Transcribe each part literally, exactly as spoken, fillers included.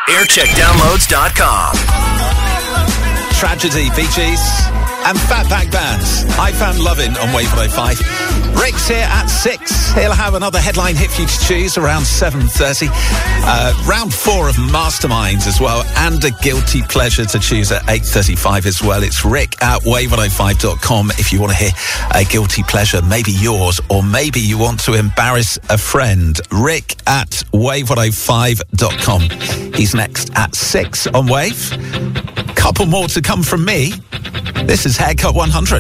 aircheck downloads dot com. Tragedy, Bee Gees, and Fatback Bands. I Found Lovin' on Wave one oh five. Rick's here at six. He'll have another headline hit for you to choose around seven thirty. Uh, round four of Masterminds as well, and a guilty pleasure to choose at eight thirty-five as well. It's Rick at wave one oh five dot com if you want to hear a guilty pleasure, maybe yours, or maybe you want to embarrass a friend. Rick at wave one oh five dot com. He's next at six on Wave. Couple more to come from me. This is Haircut one hundred.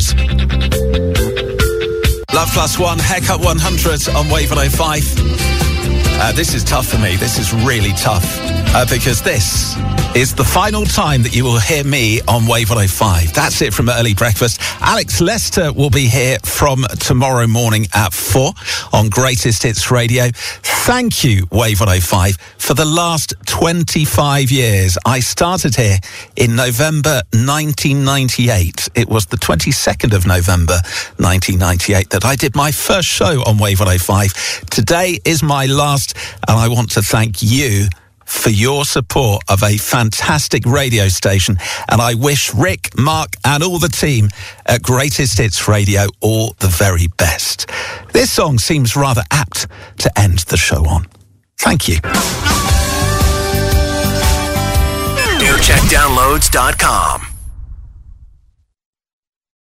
Love Plus One, Haircut one hundred on Wave one oh five. Uh, this is tough for me. This is really tough uh, because this is the final time that you will hear me on Wave one oh five. That's it from Early Breakfast. Alex Lester will be here from tomorrow morning at four on Greatest Hits Radio. Thank you, Wave one oh five, for the last twenty-five years. I started here in November nineteen ninety-eight. It was the twenty-second of November nineteen ninety-eight that I did my first show on Wave one oh five. Today is my last, and I want to thank you for your support of a fantastic radio station. And I wish Rick, Mark, and all the team at Greatest Hits Radio all the very best. This song seems rather apt to end the show on. Thank you. aircheck downloads dot com.